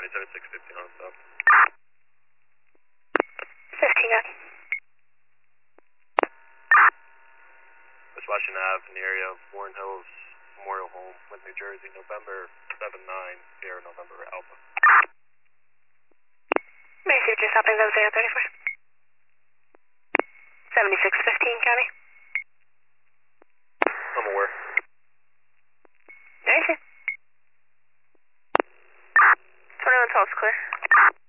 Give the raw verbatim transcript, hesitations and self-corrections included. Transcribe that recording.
ninety-seven six fifteen on stop. fifteen up. West Washington Ave in the area of Warren Hills Memorial Home, with New Jersey, November seven nine, Sierra November Alpha. May I see what you're stopping those zero thirty-four? seventy-six fifteen, County. I'm aware. Nice. twenty-one twelve is clear.